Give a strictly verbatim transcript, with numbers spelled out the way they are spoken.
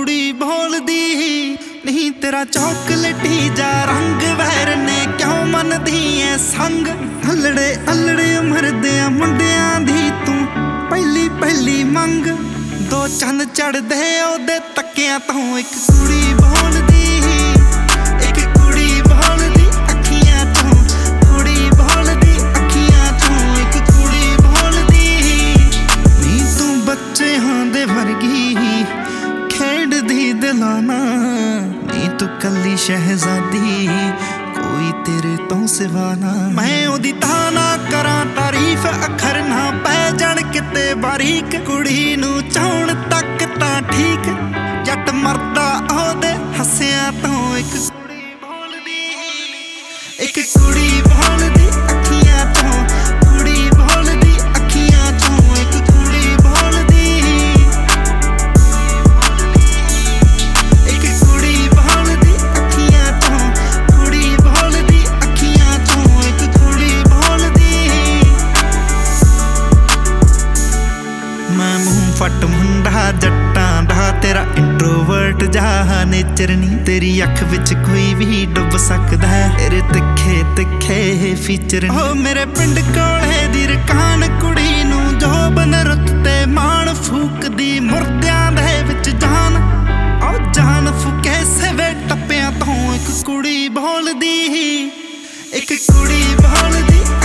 कुड़ी बोलदी नहीं तेरा चॉकलेटी जा रंग वैर ने क्यों मन दी है संग अलड़े अलड़े मरदे मुंडियां दी तू पहली पहली मंग दो चंद चढ़दे ओदे तकियां तो एक कुड़ी बोलदी एक कुड़ी बोलदी अखियां चों कुड़ी बोलदी अखियां चों एक कुड़ी बोलदी नी तू बच्चे हां दे वर्गी खेडदी दिलाना नी तू कली शहजादी कोई तेरे तो सिवाना मैं ओदी ताना करा तारीफ अखर ना पै जान किते बारीक कुड़ी नू चाहण तक तां ठीक जट मरदा ओदे हसिया तो एक कुड़ी बोलदी एक कुड़ी बोलदी अखियां चों कुड़ी बोलदी अखियां चों एक कुड़ी बोलदी एक कुड़ी बोलदी अखियां चों कुड़ी बोलदी अखियां चों एक कुड़ी बोलदी मैं मुंह फट मुंडा जट्टां दा तेरा इंट्रोवर्ट जा नेचर नी तेरी अख विच कोई भी डुब सकदा है तेरे तिखे तिखे फीचर ओ मेरे पिंड कोले दी रकान कुड़ी नू जो बन रुत ते मान फूकदी मुर्दियां दे विच जान ओ जान फूके सेवे टप्पियां तो एक कुड़ी बोलदी एक कुड़ी बोलदी